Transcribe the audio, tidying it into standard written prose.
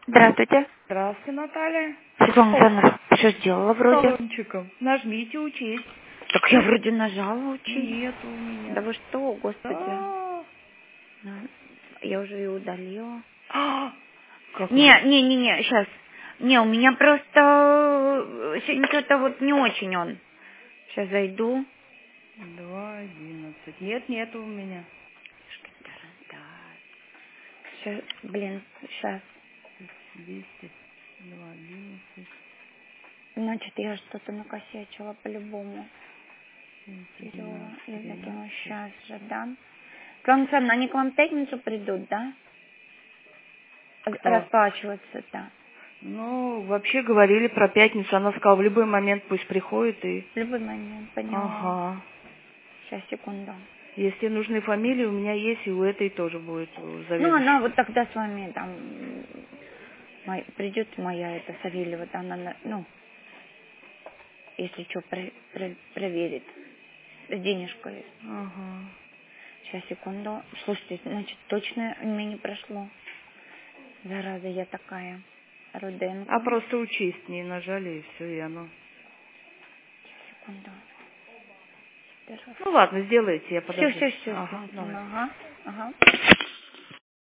Здравствуйте. Здравствуйте, Наталья. Светлана Александровна, что сделала вроде? Талончиком. Нажмите «Учесть». Так я вроде нажала учить. Нет у меня. Да вы что, господи. Да. Да. Я уже ее удалила. Как Не, вы? сейчас. Не, у меня просто сегодня что-то вот не очень он. Сейчас зайду. 2:11. Нет у меня. Сейчас, блин, сейчас. 200. 2:11. Значит, я что-то накосячила по-любому. Серега, 13, я закину 13. сейчас же, да? Светлана Александровна, они к вам в пятницу придут, да? Кто? Расплачиваться-то. Ну, вообще говорили про пятницу. Она сказала, в любой момент пусть приходит и... В любой момент, поняла. Ага. Сейчас, секунду. Если нужны фамилии, у меня есть, и у этой тоже будет Ну, заведующий. она вот тогда с вами там придет моя, это Савельева, да, она, ну, если что, проверит с денежкой. Ага. Сейчас, секунду. Слушайте, значит, точно мне не прошло. Зараза я такая. А Руденко. просто учесть не нажали, и все, и оно. Сейчас, секунду. Ну ладно, сделайте, я Все, подожду. все, все, Ага, давай. ага, ага.